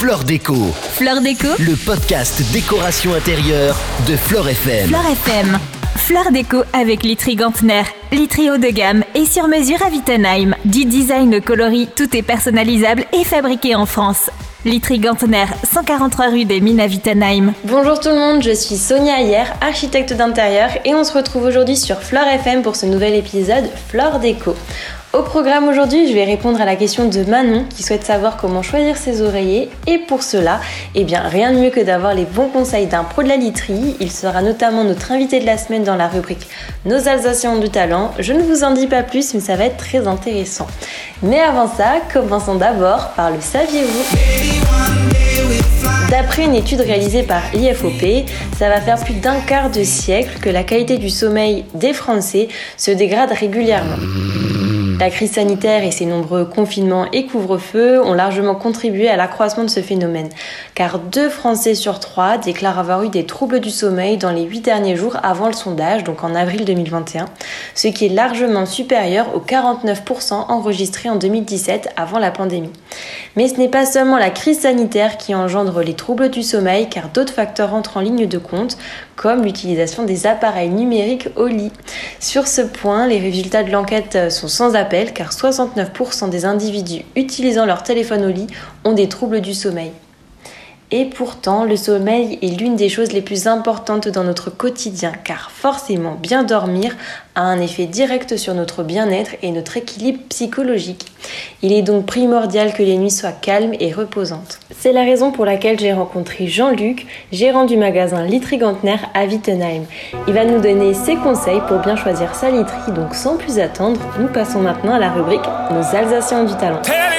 Flore Déco. Flore Déco, Le podcast décoration intérieure de Flore FM. Flore FM. Flore Déco avec Literie Gantner. Literie haut de gamme et sur mesure à Wittenheim. Du design au coloris, tout est personnalisable et fabriqué en France. Literie Gantner, 143 rue des Mines à Wittenheim. Bonjour tout le monde, je suis Sonia Ayer, architecte d'intérieur et on se retrouve aujourd'hui sur Flore FM pour ce nouvel épisode Flore Déco. Au programme aujourd'hui, je vais répondre à la question de Manon qui souhaite savoir comment choisir ses oreillers et pour cela, rien de mieux que d'avoir les bons conseils d'un pro de la literie. Il sera notamment notre invité de la semaine dans la rubrique Nos Alsaciens ont du talent. Je ne vous en dis pas plus mais ça va être très intéressant. Mais avant ça, commençons d'abord par le saviez-vous ? D'après une étude réalisée par l'IFOP, ça va faire plus d'un quart de siècle que la qualité du sommeil des Français se dégrade régulièrement. La crise sanitaire et ses nombreux confinements et couvre-feux ont largement contribué à l'accroissement de ce phénomène, car 2 Français sur 3 déclarent avoir eu des troubles du sommeil dans les 8 derniers jours avant le sondage, donc en avril 2021, ce qui est largement supérieur aux 49% enregistrés en 2017 avant la pandémie. Mais ce n'est pas seulement la crise sanitaire qui engendre les troubles du sommeil, car d'autres facteurs entrent en ligne de compte, comme l'utilisation des appareils numériques au lit. Sur ce point, les résultats de l'enquête sont sans appel, car 69% des individus utilisant leur téléphone au lit ont des troubles du sommeil. Et pourtant, le sommeil est l'une des choses les plus importantes dans notre quotidien, car forcément, bien dormir a un effet direct sur notre bien-être et notre équilibre psychologique. Il est donc primordial que les nuits soient calmes et reposantes. C'est la raison pour laquelle j'ai rencontré Jean-Luc, gérant du magasin Literie Gantner à Wittenheim. Il va nous donner ses conseils pour bien choisir sa literie, donc sans plus attendre, nous passons maintenant à la rubrique Nos Alsaciens ont du talent.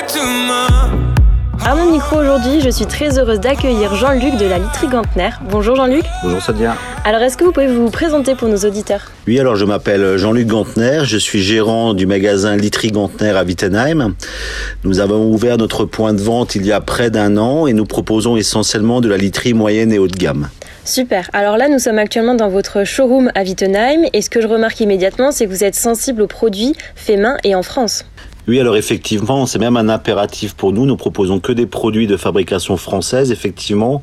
À mon micro aujourd'hui, je suis très heureuse d'accueillir Jean-Luc de la Literie Gantner. Bonjour Jean-Luc. Bonjour Sonia. Alors est-ce que vous pouvez vous présenter pour nos auditeurs ? Oui, alors je m'appelle Jean-Luc Gantner, je suis gérant du magasin Literie Gantner à Wittenheim. Nous avons ouvert notre point de vente il y a près d'1 an et nous proposons essentiellement de la literie moyenne et haut de gamme. Super, alors là nous sommes actuellement dans votre showroom à Wittenheim et ce que je remarque immédiatement c'est que vous êtes sensible aux produits faits main et en France. Oui, alors effectivement, c'est même un impératif pour nous. Nous proposons que des produits de fabrication française, effectivement,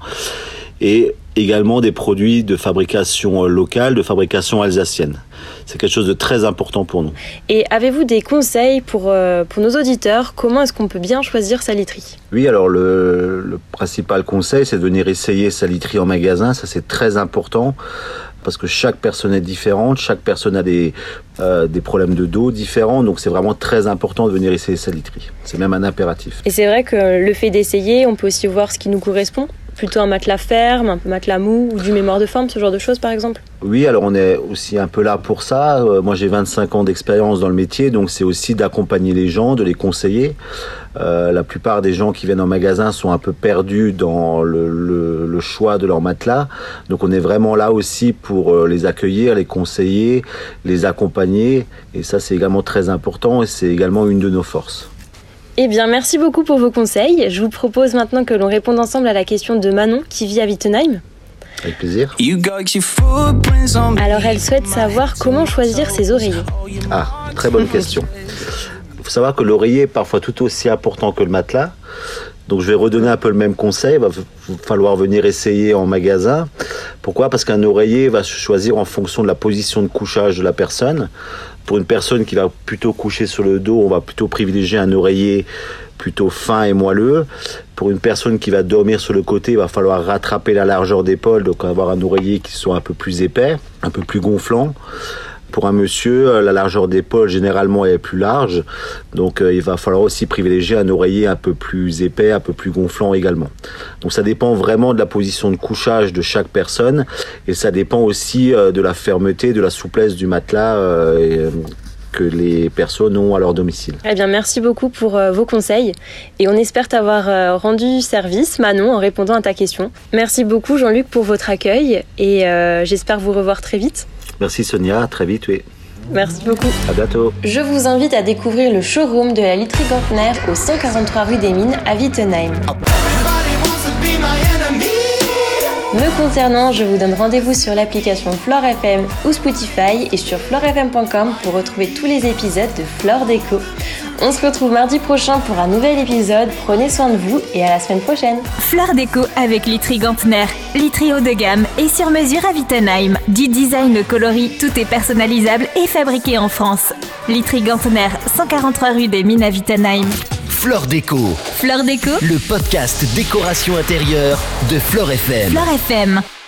et également des produits de fabrication locale, de fabrication alsacienne. C'est quelque chose de très important pour nous. Et avez-vous des conseils pour nos auditeurs ? Comment est-ce qu'on peut bien choisir sa literie ? Oui, alors le principal conseil, c'est de venir essayer sa literie en magasin. Ça, c'est très important. Parce que chaque personne est différente, chaque personne a des problèmes de dos différents, donc c'est vraiment très important de venir essayer sa literie. C'est même un impératif. Et c'est vrai que le fait d'essayer, on peut aussi voir ce qui nous correspond ? Plutôt un matelas ferme, un matelas mou ou du mémoire de forme, ce genre de choses par exemple ? Oui, alors on est aussi un peu là pour ça. Moi j'ai 25 ans d'expérience dans le métier, donc c'est aussi d'accompagner les gens, de les conseiller. La plupart des gens qui viennent en magasin sont un peu perdus dans le choix de leur matelas. Donc on est vraiment là aussi pour les accueillir, les conseiller, les accompagner. Et ça c'est également très important et c'est également une de nos forces. Eh bien, merci beaucoup pour vos conseils. Je vous propose maintenant que l'on réponde ensemble à la question de Manon qui vit à Wittenheim. Avec plaisir. Alors, elle souhaite savoir comment choisir ses oreillers. Ah, très bonne question. Il faut savoir que l'oreiller est parfois tout aussi important que le matelas. Donc je vais redonner un peu le même conseil, il va falloir venir essayer en magasin. Pourquoi ? Parce qu'un oreiller va se choisir en fonction de la position de couchage de la personne. Pour une personne qui va plutôt coucher sur le dos, on va plutôt privilégier un oreiller plutôt fin et moelleux. Pour une personne qui va dormir sur le côté, il va falloir rattraper la largeur d'épaule, donc avoir un oreiller qui soit un peu plus épais, un peu plus gonflant. Pour un monsieur, la largeur d'épaule généralement est plus large, donc il va falloir aussi privilégier un oreiller un peu plus épais, un peu plus gonflant également. Donc ça dépend vraiment de la position de couchage de chaque personne et ça dépend aussi de la fermeté, de la souplesse du matelas que les personnes ont à leur domicile. Eh bien, merci beaucoup pour vos conseils et on espère t'avoir rendu service, Manon, en répondant à ta question. Merci beaucoup Jean-Luc pour votre accueil et j'espère vous revoir très vite. Merci Sonia, à très vite, oui. Merci beaucoup. À bientôt. Je vous invite à découvrir le showroom de la Literie Gantner au 143 rue des Mines à Wittenheim. Me concernant, je vous donne rendez-vous sur l'application Flore FM ou Spotify et sur florefm.com pour retrouver tous les épisodes de Flore Déco. On se retrouve mardi prochain pour un nouvel épisode. Prenez soin de vous et à la semaine prochaine. Fleur déco avec Litry Gantner. Litry haut de gamme et sur mesure à Wittenheim. Du design coloris, tout est personnalisable et fabriqué en France. Litry Gantner, 143 rue des Mines à Wittenheim. Fleur déco. Fleur déco, Le podcast décoration intérieure de Fleur FM. Fleur FM.